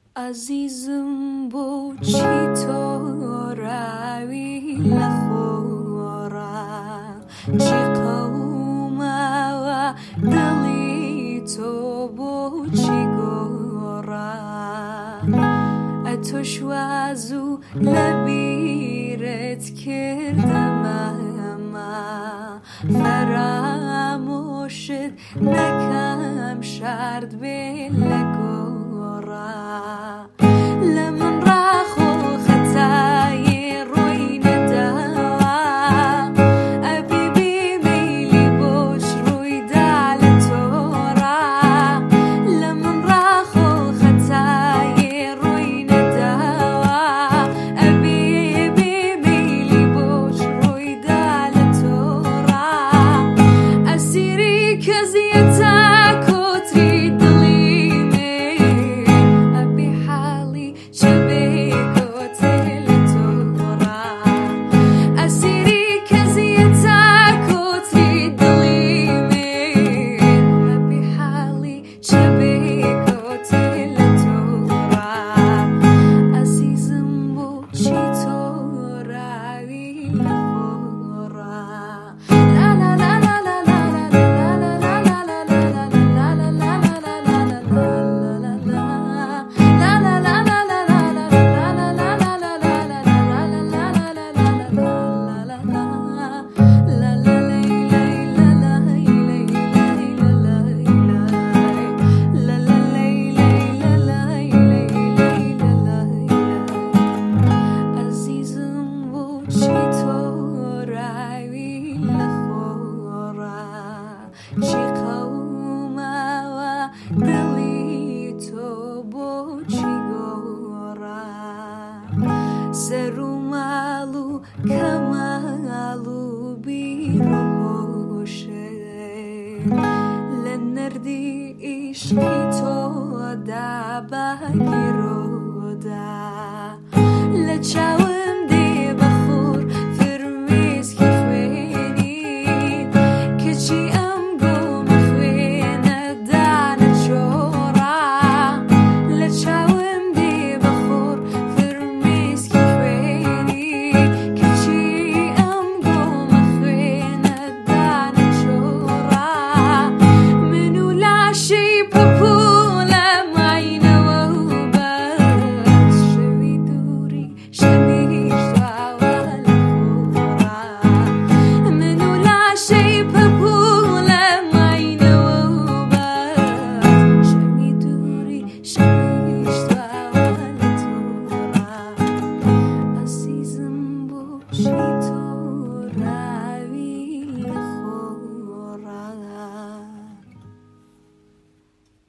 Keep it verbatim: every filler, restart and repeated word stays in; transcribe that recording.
عزیزم بو چی تو روی لخورا چی قوما و دلی تو بو چی گورا اتوش وازو لبیرت کردم اما فراموشت نکم شرد به لگورا لمن راخو خطای روی ندوا ابی بی میلی بوش روی دال تورا لمن راخو خطای روی ندوا ابی بی میلی بوش روی دال تورا اسیری کزیتا کوتری Serumalu kamalu biroshe Lenerdi ishki to da bagiroda Le